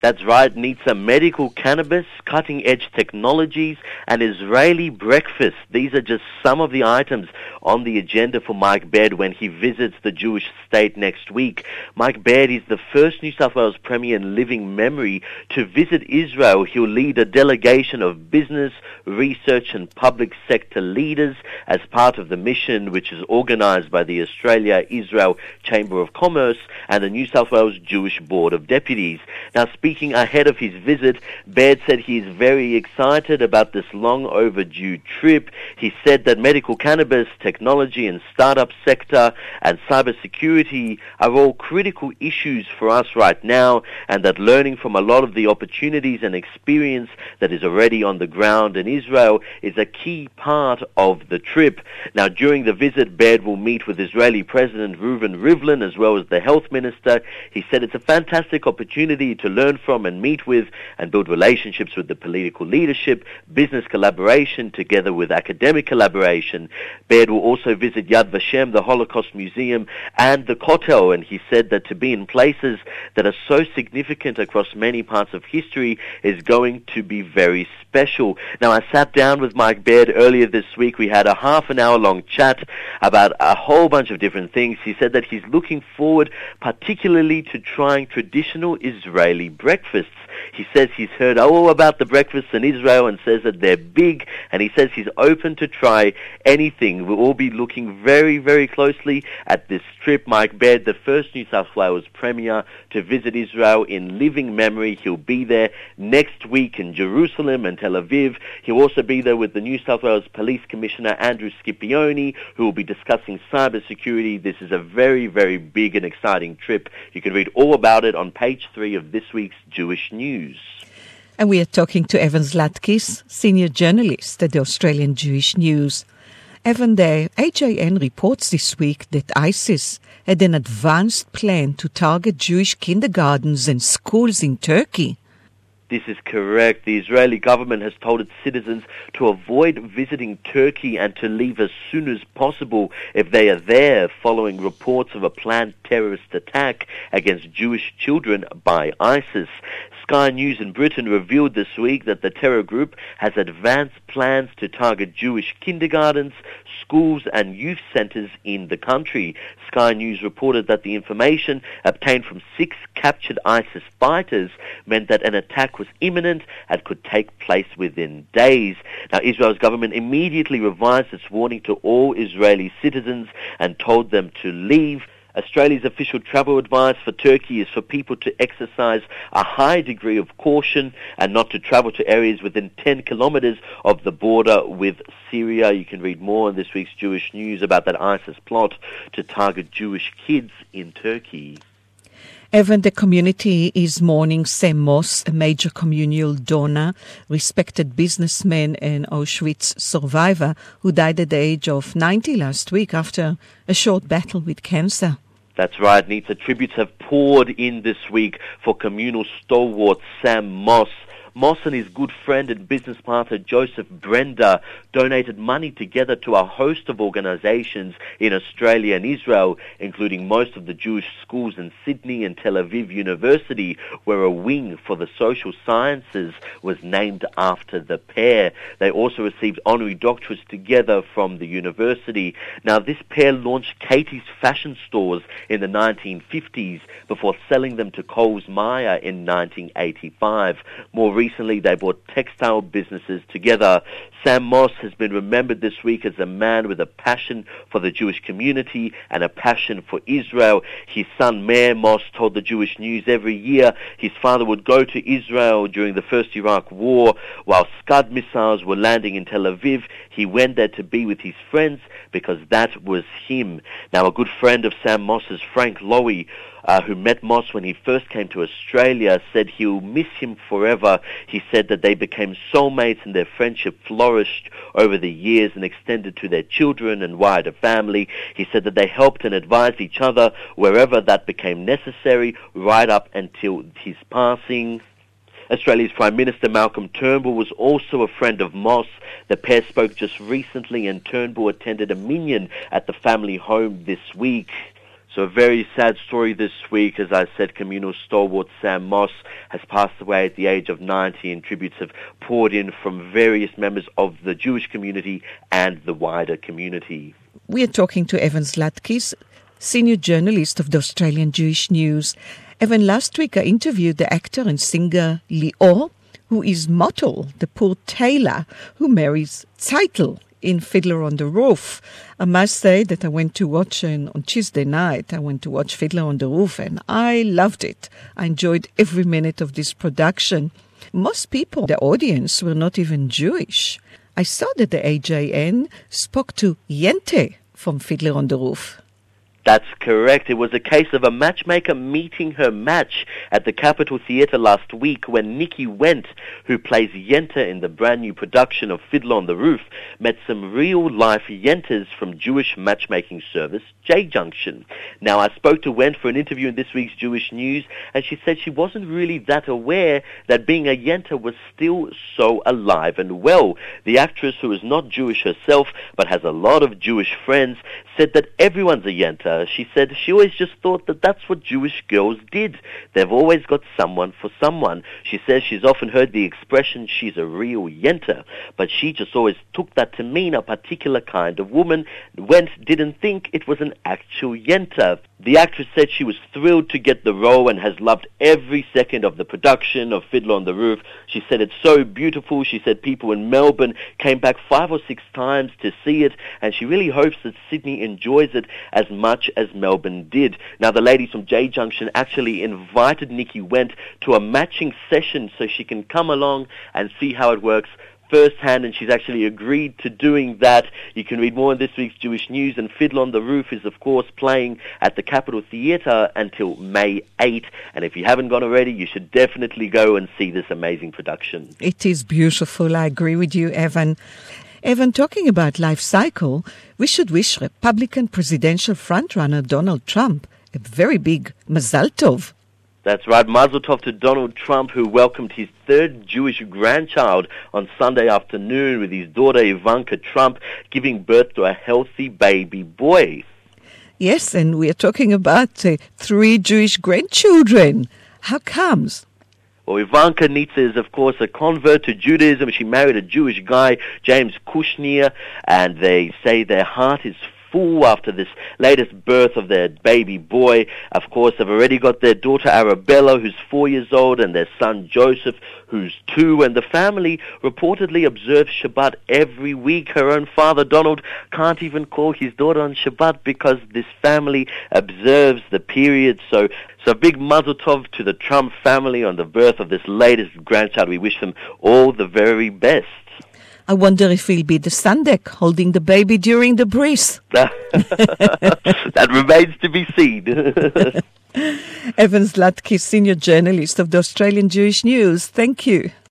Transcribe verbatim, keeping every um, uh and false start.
That's right, Nitsa. Medical cannabis, cutting-edge technologies, and Israeli breakfast. These are just some of the items on the agenda for Mike Baird when he visits the Jewish state next week. Mike Baird is the first New South Wales Premier in living memory to visit Israel. He'll lead a delegation of business, research, and public sector leaders as part of the mission, which is organised by the Australia-Israel Chamber of Commerce and the New South Wales Jewish Board of Deputies. Now, speaking ahead of his visit, Baird said he is very excited about this long overdue trip. He said that medical cannabis, technology and startup sector and cybersecurity are all critical issues for us right now, and that learning from a lot of the opportunities and experience that is already on the ground in Israel is a key part of the trip. Now, during the visit, Baird will meet with Israeli President Reuven Rivlin as well as the health minister. He said it's a fantastic opportunity to learn from and meet with and build relationships with the political leadership, business collaboration together with academic collaboration. Baird will also visit Yad Vashem, the Holocaust Museum, and the Kotel, and he said that to be in places that are so significant across many parts of history is going to be very special. Now, I sat down with Mike Baird earlier this week. We had a half an hour long chat about a whole bunch of different things. He said that he's looking forward particularly to trying traditional Israeli breakfasts. He says he's heard all about the breakfasts in Israel and says that they're big, and he says he's open to try anything. We'll all be looking very, very closely at this trip. Mike Baird, the first New South Wales Premier to visit Israel in living memory. He'll be there next week in Jerusalem and Tel Aviv. He'll also be there with the New South Wales Police Commissioner Andrew Scipione, who will be discussing cybersecurity. This is a very, very big and exciting trip. You can read all about it on page three of this week's Jewish News. And we are talking to Evan Zlatkis, senior journalist at the Australian Jewish News. Evan, the A J N reports this week that ISIS had an advanced plan to target Jewish kindergartens and schools in Turkey. This is correct. The Israeli government has told its citizens to avoid visiting Turkey and to leave as soon as possible if they are there, following reports of a planned terrorist attack against Jewish children by ISIS. Sky News in Britain revealed this week that the terror group has advanced plans to target Jewish kindergartens, schools and youth centres in the country. Sky News reported that the information obtained from six captured ISIS fighters meant that an attack was imminent and could take place within days. Now, Israel's government immediately revised its warning to all Israeli citizens and told them to leave. Australia's official travel advice for Turkey is for people to exercise a high degree of caution and not to travel to areas within ten kilometres of the border with Syria. You can read more in this week's Jewish News about that ISIS plot to target Jewish kids in Turkey. Evan, the community is mourning Sam Moss, a major communal donor, respected businessman and Auschwitz survivor who died at the age of ninety last week after a short battle with cancer. That's right, Nita. Tributes have poured in this week for communal stalwart Sam Moss. Moss and his good friend and business partner Joseph Brenda donated money together to a host of organizations in Australia and Israel, including most of the Jewish schools in Sydney and Tel Aviv University, where a wing for the social sciences was named after the pair. They also received honorary doctorates together from the university. Now, this pair launched Katie's fashion stores in the nineteen fifties before selling them to Coles Myer in nineteen eighty-five. More recently, they brought textile businesses together. Sam Moss has been remembered this week as a man with a passion for the Jewish community and a passion for Israel. His son, Meir Moss, told the Jewish News every year his father would go to Israel during the First Iraq War. While Scud missiles were landing in Tel Aviv, he went there to be with his friends because that was him. Now, a good friend of Sam Moss's, Frank Lowy, Uh, who met Moss when he first came to Australia, said he'll miss him forever. He said that they became soulmates and their friendship flourished over the years and extended to their children and wider family. He said that they helped and advised each other wherever that became necessary, right up until his passing. Australia's Prime Minister Malcolm Turnbull was also a friend of Moss. The pair spoke just recently and Turnbull attended a minyan at the family home this week. So a very sad story this week. As I said, communal stalwart Sam Moss has passed away at the age of ninety, and tributes have poured in from various members of the Jewish community and the wider community. We are talking to Evan Zlatkis, senior journalist of the Australian Jewish News. Evan, last week I interviewed the actor and singer Lior, who is Motel, the poor tailor who marries Zeitel in Fiddler on the Roof. I must say that I went to watch on, on Tuesday night, I went to watch Fiddler on the Roof, and I loved it. I enjoyed every minute of this production. Most people, the audience, were not even Jewish. I saw that the A J N spoke to Yente from Fiddler on the Roof. That's correct. It was a case of a matchmaker meeting her match at the Capitol Theatre last week when Nikki Wendt, who plays Yente in the brand new production of Fiddler on the Roof, met some real-life Yentes from Jewish matchmaking service J Junction. Now, I spoke to Wendt for an interview in this week's Jewish News, and she said she wasn't really that aware that being a Yente was still so alive and well. The actress, who is not Jewish herself but has a lot of Jewish friends, said that everyone's a Yente. She said she always just thought that that's what Jewish girls did. They've always got someone for someone. She says she's often heard the expression, she's a real Yente, but she just always took that to mean a particular kind of woman. Wendt didn't think it was an actual Yente. The actress said she was thrilled to get the role and has loved every second of the production of Fiddler on the Roof. She said it's so beautiful. She said people in Melbourne came back five or six times to see it, and she really hopes that Sydney enjoys it as much as Melbourne did. Now, the ladies from J Junction actually invited Nikki Wendt to a matching session so she can come along and see how it works firsthand, and she's actually agreed to doing that. You can read more in this week's Jewish News, and Fiddler on the Roof is, of course, playing at the Capitol Theatre until May eighth, and if you haven't gone already, you should definitely go and see this amazing production. It is beautiful. I agree with you, Evan. Evan, talking about life cycle, we should wish Republican presidential frontrunner Donald Trump a very big Mazal Tov. That's right, Mazel Tov to Donald Trump, who welcomed his third Jewish grandchild on Sunday afternoon with his daughter Ivanka Trump giving birth to a healthy baby boy. Yes, and we are talking about uh, three Jewish grandchildren. How comes? Well, Ivanka Nitza is, of course, a convert to Judaism. She married a Jewish guy, James Kushner, and they say their heart is full after this latest birth of their baby boy. Of course, they've already got their daughter Arabella, who's four years old, and their son Joseph, who's two, and the family reportedly observes Shabbat every week. Her own father, Donald, can't even call his daughter on Shabbat because this family observes the period. So, so big mazel tov to the Trump family on the birth of this latest grandchild. We wish them all the very best. I wonder if he'll be the Sandek holding the baby during the bris. That remains to be seen. Evan Zlatkis, senior journalist of the Australian Jewish News. Thank you.